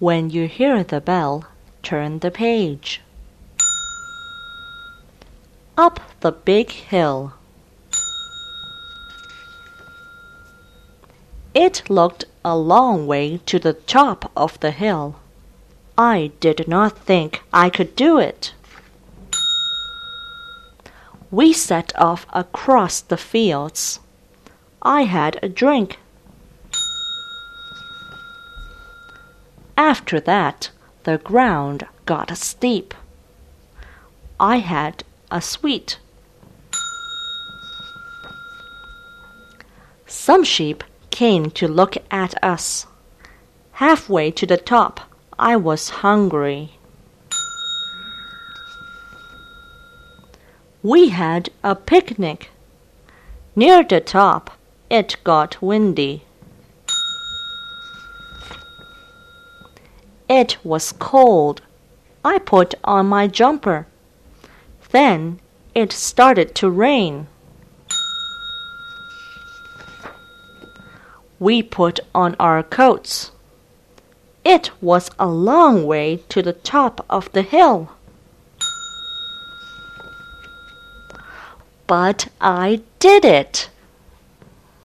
When you hear the bell, turn the page. Up the big hill. It looked a long way to the top of the hill. I did not think I could do it. We set off across the fields. I had a drink. After that, the ground got steep. I had a sweet. Some sheep came to look at us. Halfway to the top, I was hungry. We had a picnic. Near the top, it got windy. It was cold. I put on my jumper. Then it started to rain. We put on our coats. It was a long way to the top of the hill. But I did it!